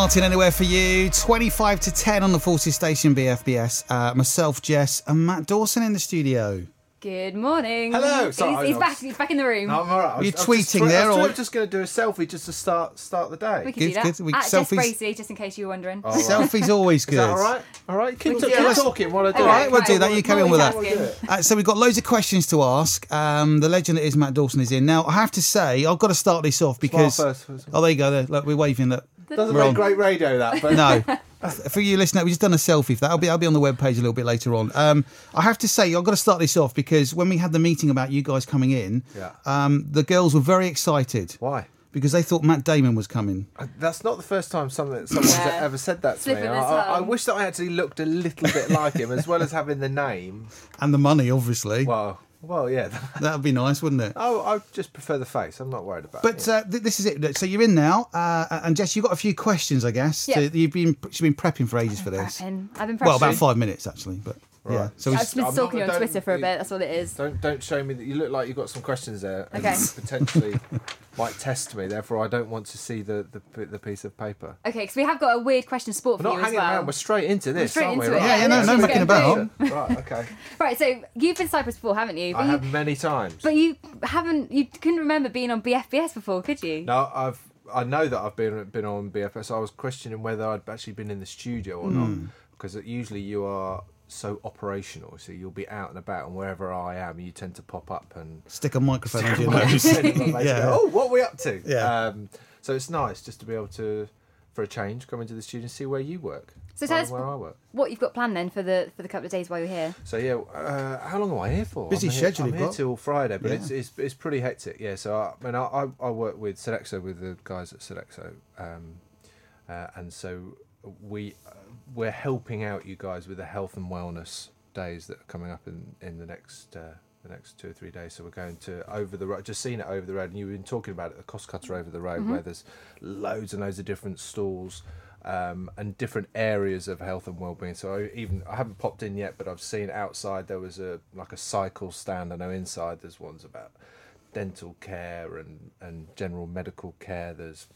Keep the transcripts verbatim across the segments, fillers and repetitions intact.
Martin, anywhere for you. twenty-five to ten on the Forces Station B F B S. Uh, myself, Jess, and Matt Dawson in the studio. Good morning. Hello. Sorry, he's, he's back. He's back in the room. No, I'm all right. Are you I was, tweeting I was there, I was or just going to do a selfie just to start start the day? We could Good, do that. good. We- At selfies- Jess Bracey, just in case you were wondering. All right. Selfies always good. Is that all right? All right. Keep, We can keep do that. talking while I do Okay, it. All right, we'll right, do that. You carry on with that. multitasking. Uh, so we've got loads of questions to ask. Um, the legend that is Matt Dawson is in. Now, I have to say, I've got to start this off because... Smile first. Oh, there you go. There. Look, we're waving. Look. Doesn't We're make on. great radio, that. But No. For you listening, we've just done a selfie for that. I'll be, I'll be on the webpage a little bit later on. Um, I have to say, I've got to start this off because when we had the meeting about you guys coming in, Yeah. um, the girls were very excited Why? because they thought Matt Damon was coming. Uh, That's not the first time someone, someone's Yeah. ever said that to Slip me. of I, the I, I tongue. wish that I actually looked a little bit like him, as well as having the name. And the money, obviously. Well, well, yeah. That would be nice, wouldn't it? Oh, I just prefer the face. I'm not worried about But it. uh, th- this is it. So you're in now, uh, and Jess, you've got a few questions, I guess. Yeah. To, you've been she's been prepping for ages for this. Prepping. I've been prepping. Well, about five minutes actually, but yeah. Right. So I've we just been I'm stalking you not- on don't- Twitter for a bit. That's what it is. Don't don't show me that you look like you've got some questions there and Okay. potentially might test me. Therefore, I don't want to see the, the, the piece of paper. Okay, because we have got a weird question sport We're for not you as hanging well. around. We're straight into this, straight aren't we? into it. Right. Yeah, yeah, no, let's no just mucking go about. boom. Right, okay. Right, so you've been to Cyprus before, haven't you? But I you, have many times. but you haven't. You couldn't remember being on B F B S before, could you? No, I've I know that I've been been on B F S. I was questioning whether I'd actually been in the studio or not, because usually you are so operational, so you'll be out and about, and wherever I am, you tend to pop up and stick a microphone under your Like you nose. said in my face, Yeah. go, oh, what are we up to? Yeah. Um, so it's nice just to be able to, for a change, come into the studio and see where you work. So tell rather us than where I work. what you've got planned then for the for the couple of days while you're here. So yeah, uh, how long am I here for? Busy I'm here, schedule I'm you've here got. till Friday, but Yeah. it's, it's it's pretty hectic. Yeah, so I, I mean, I, I I work with Sodexo with the guys at Sodexo, um, uh, and so we uh, we're helping out you guys with the health and wellness days that are coming up in in the next. Uh, the next two or three days, so we're going to over the road. Just seen it over the road, and you've been talking about it, the Cost Cutter over the road, where there's loads and loads of different stalls um, and different areas of health and well-being. So I even I haven't popped in yet, but I've seen outside there was a like a cycle stand. I know inside there's ones about dental care and and general medical care. There's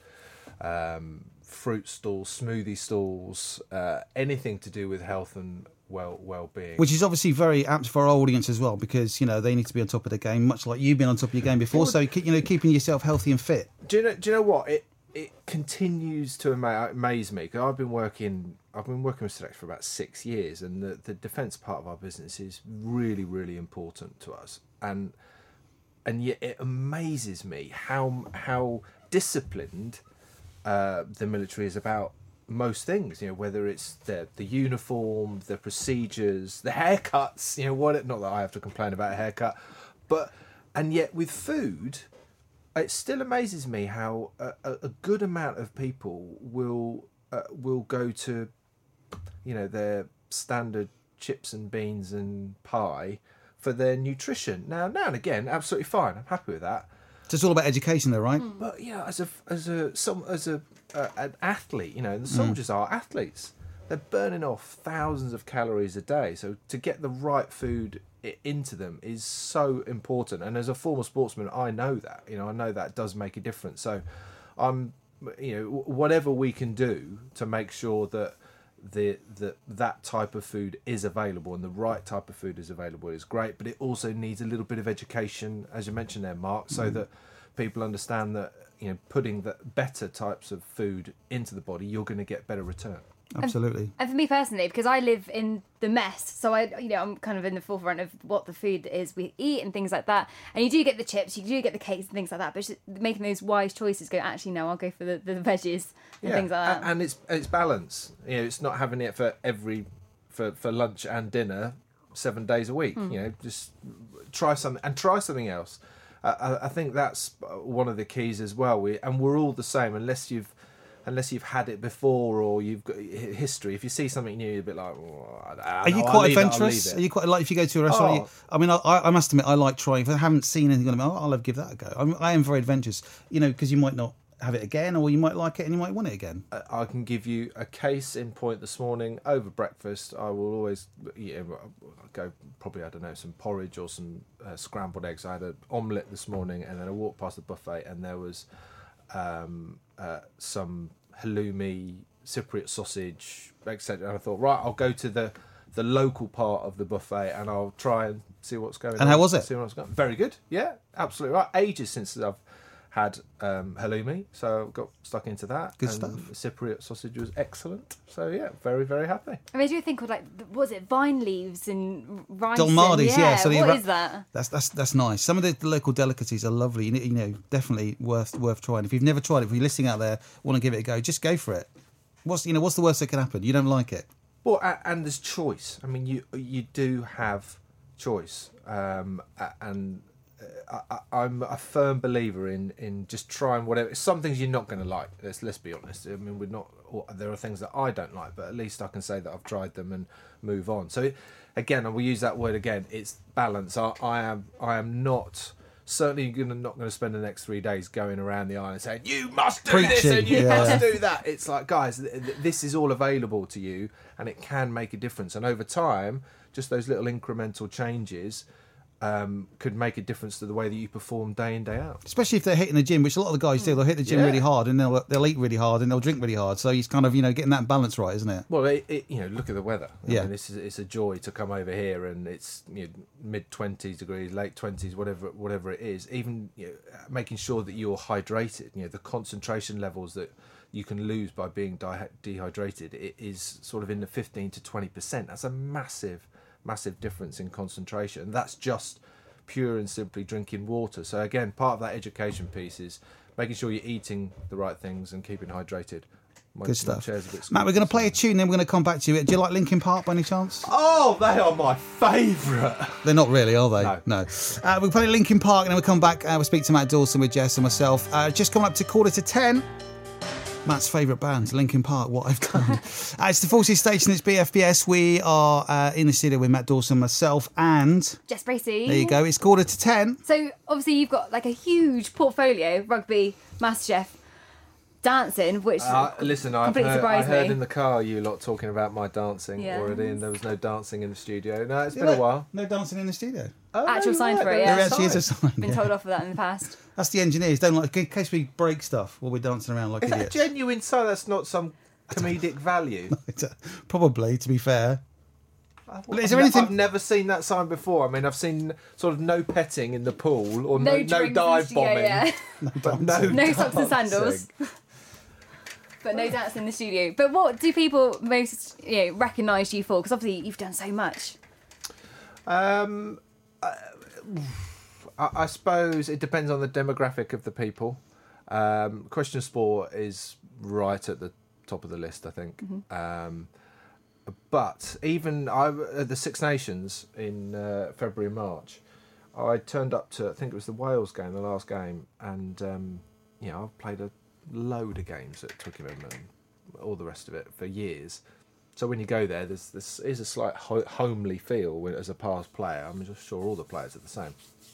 um, fruit stalls, smoothie stalls, uh, anything to do with health and well well-being. Which is obviously very apt for our audience as well, because you know they need to be on top of the game, much like you've been on top of your game before. So keep, you know, keeping yourself healthy and fit. Do you know? Do you know what it? It continues to ama- amaze me because I've been working. I've been working with Select for about six years, and the the defence part of our business is really, really important to us. And and yet it amazes me how how disciplined uh, the military is about most things. You know, whether it's the the uniform, the procedures, the haircuts. You know, what? Not that I have to complain about a haircut, but and yet with food. It still amazes me how a, a, a good amount of people will uh, will go to, you know, their standard chips and beans and pie for their nutrition. Now, now and again, absolutely fine. I'm happy with that. So it's all about education, though, right? But you know, as a as a some as a uh, an athlete, you know, the soldiers are athletes. They're burning off thousands of calories a day. So to get the right food i- into them is so important. And as a former sportsman, I know that. You know, I know that does make a difference. So, I'm, you know, whatever we can do to make sure that the that that type of food is available and the right type of food is available is great. But it also needs a little bit of education, as you mentioned there, Mark, so that people understand that, you know, putting the better types of food into the body, you're going to get better return. Absolutely. And for me personally, because I live in the mess, so I, you know, I'm kind of in the forefront of what the food is we eat and things like that. And you do get the chips, you do get the cakes and things like that, but it's just making those wise choices. Go, actually, no, I'll go for the, the veggies and things like that. a- and it's it's balance. You know, it's not having it for every for for lunch and dinner seven days a week. You know, just try something and try something else. Uh, I, I think that's one of the keys as well. We and we're all the same unless you've. Unless you've had it before or you've got history, if you see something new, you're a bit like. Oh, I, I Are you know, I'll quite leave it, I'll adventurous? leave it. Are you quite like if you go to a restaurant? Oh. You, I mean, I, I must admit, I like trying. If I haven't seen anything on them, I'll, I'll give that a go. I'm, I am very adventurous, you know, because you might not have it again, or you might like it and you might want it again. I can give you a case in point this morning over breakfast. I will always you know, go probably I don't know some porridge or some uh, scrambled eggs. I had an omelette this morning, and then I walked past the buffet, and there was um, uh, some halloumi Cypriot sausage, et cetera. And I thought, right, I'll go to the the local part of the buffet and I'll try and see what's going on. And how was it? See what's going on. Very good. Yeah, absolutely right. Ages since I've had um, halloumi, so I got stuck into that. Good and stuff. The Cypriot sausage was excellent. So yeah, very, very happy. I mean, I do think of like, what was it, vine leaves and rice? Dolmades, and, yeah. yeah. So What you- is that? That's that's that's nice. Some of the local delicacies are lovely. You know, you know, definitely worth worth trying. If you've never tried it, if you're listening out there, want to give it a go, just go for it. What's you know what's the worst that can happen? You don't like it. Well, a- and there's choice. I mean, you you do have choice, um, a- and uh, I, I- I'm a firm believer in, in just trying whatever. Some things you're not going to like. Let's let's be honest. I mean, we're not. Or there are things that I don't like, but at least I can say that I've tried them and move on. So, again, I will use that word again. It's balance. I, I am I am not. Certainly gonna, not going to spend the next three days going around the island saying, you must do this Preaching, and you yeah. must do that. It's like, guys, th- th- this is all available to you and it can make a difference. And over time, just those little incremental changes um, could make a difference to the way that you perform day in, day out. Especially if they're hitting the gym, which a lot of the guys do. They'll hit the gym Yeah. really hard, and they'll they'll eat really hard, and they'll drink really hard. So he's kind of you know getting that balance right, isn't it? Well, it, it, you know, look at the weather. I Yeah. mean, it's, it's a joy to come over here and it's you know, mid twenties degrees, late twenties, whatever whatever it is. Even you know, making sure that you're hydrated. You know, the concentration levels that you can lose by being di- dehydrated it is sort of in the fifteen to twenty percent. That's a massive, massive difference in concentration. That's just pure and simply drinking water. So again, part of that education piece is making sure you're eating the right things and keeping hydrated. My, Good my stuff. chair's a bit Matt, we're going to squeaky, play a so- tune, then we're going to come back to it. Do you like Linkin Park by any chance? Oh, they are my favourite. They're not really, are they? No. no. Uh, we'll play Linkin Park, and then we'll come back. Uh, we'll speak to Matt Dawson with Jess and myself. Uh, just coming up to quarter to ten. Matt's favourite band, Linkin Park, What I've Done. uh, it's the Forces Station, it's B F B S. We are uh, in the studio with Matt Dawson, myself, and Jess Bracey. there you go, it's quarter to ten. So obviously you've got like a huge portfolio: rugby, MasterChef, dancing, which Uh, listen, I've completely heard, I surprised heard me. in the car you lot talking about my dancing Yeah. already, and there was no dancing in the studio. No, it's been a while. No dancing in the studio. Oh, Actual you're sign for it, there yeah. There is actually is a sign. been yeah. told off for that in the past. That's the engineers. Don't like in case we break stuff while we're dancing around like Is that a idiots. genuine sign? That's not some comedic value. It's, uh, Probably, to be fair. I've, Well, is I've there ne- anything- I've never seen that sign before. I mean, I've seen sort of no petting in the pool or No, no, no drinks in the dive studio, bombing, yeah. but no, No socks and sandals. dancing. But no dance in the studio. But what do people most you know recognise you for? Because obviously you've done so much. Um, I, I suppose it depends on the demographic of the people. Um, Question Sport is right at the top of the list, I think. Mm-hmm. Um, but even I, at the Six Nations in uh, February and March, I turned up to, I think it was the Wales game, the last game, and um, you know, I've played a load of games at Twickenham and all the rest of it for years. So when you go there, there's this is a slight ho- homely feel when, as a past player. I'm just sure all the players are the same.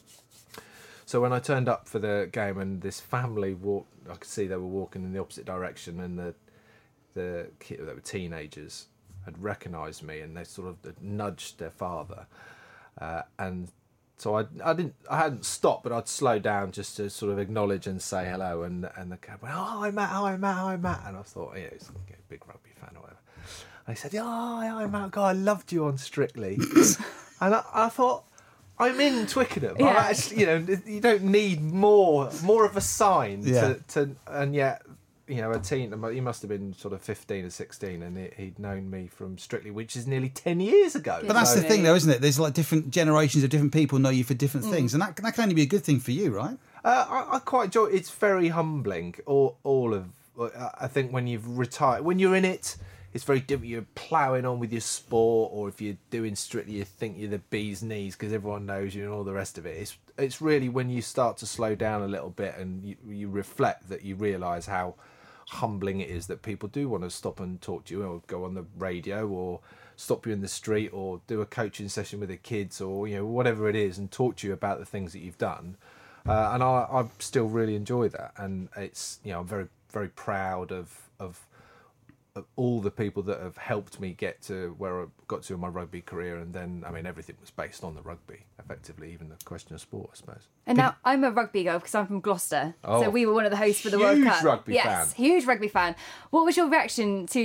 So when I turned up for the game and this family walked, I could see they were walking in the opposite direction, and the the kid, they were teenagers, had recognised me, and they sort of nudged their father, uh, and so I I didn't I hadn't stopped, but I'd slow down just to sort of acknowledge and say hello, and and the kid went, oh, hi Matt, hi Matt, hi Matt, and I thought, yeah, he's a big rugby fan or whatever. And he said, yeah, hi, hi Matt, God, I loved you on Strictly, and I, I thought, I'm in Twickenham. Yeah. I'm actually, you know, you don't need more more of a sign Yeah. to, to, and yet, you know, a teen. He must have been sort of fifteen or sixteen, and he, he'd known me from Strictly, which is nearly ten years ago. But that's So- the thing, though, isn't it? There's like different generations of different people know you for different Mm. things, and that, that can only be a good thing for you, right? Uh, I, I quite enjoy. It's very humbling. All, all of. I think when you've retired, when you're in it, it's very different. You're ploughing on with your sport, or if you're doing Strictly, you think you're the bee's knees because everyone knows you and all the rest of it. It's it's really when you start to slow down a little bit and you, you reflect that you realise how humbling it is that people do want to stop and talk to you, or go on the radio, or stop you in the street, or do a coaching session with the kids, or you know whatever it is, and talk to you about the things that you've done. Uh, and I, I still really enjoy that, and it's you know I'm very very proud of of of all the people that have helped me get to where I got to in my rugby career. And then I mean everything was based on the rugby, effectively, even the question of sport, I suppose. And now I'm a rugby girl because I'm from Gloucester. Oh, so we were one of the hosts for the World huge Cup. rugby yes, fan. huge rugby fan. What was your reaction to